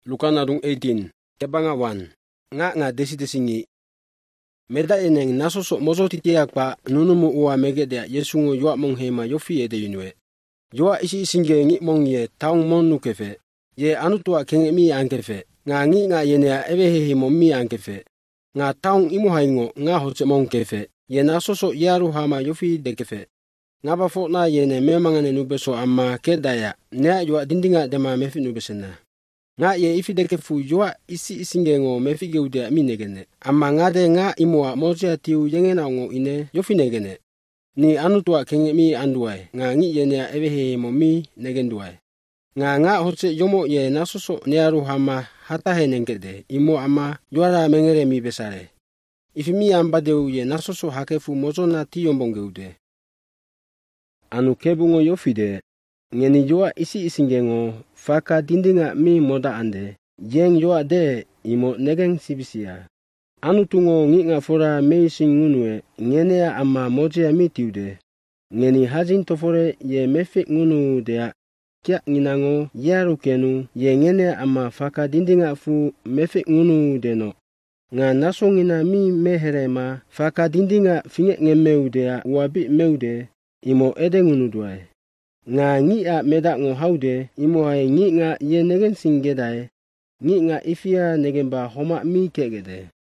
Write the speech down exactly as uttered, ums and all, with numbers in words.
Lukana dung eighteen. Kebanga one. Nga nga desi desingi. Meda eneng nasoso mozo titiak pa nunumu uwa megedea yesungu yua mong hema yofi ede yunwe. Yua isi isinge ngi mong ye taung monu kefe. Ye anutua kenge mi ankefe. Nga ngi nga yenea ewehehe mommi ankefe. Nga taung imu haingo nga hoce mong kefe. Ye nasoso yaru hama yofi dekefe. Nga bafo na yene memangane nubeso amma kedaya. Nea yua dindinga dema mefi nubesena. Nga ye ifi dekefu yua isi isinge ngo mefi geudea minegene. Amma nga de nga imua mozea tiu yengena ngo ine yofi negene. Ni anutua kenge mi anduai. Nga ngi yenea ewehehe mommi negenduai. Nga nga hoce yomo ye nasoso nearu hama hatahe nengkede. Imo ama yuara mengere mi besare. Ifi mi ambadeu ye nasoso hakefu mozona tiyombongeude. Anu kebungo yofide. Ngeni yua isi isingengo faka dindinga mi moda ande. Yeng yua de imo negeng sibisia. Anu tungo nginga fora mei singunue. Ngenea ama mojea mi tiude. Ngeni hajin tofore ye mefik ngunu dea. Kia nginango yaru kenu ye ngenea ama faka dindinga fu mefik ngunu deno. Nga naso ngina mi meherema faka dindinga finge ngemeude wabi meude imo ede ngunu duai. Nga ngi a meda ngo haude imo hai ngi nga ye negen singedai ngi nga ifia negemba homa mi kegede.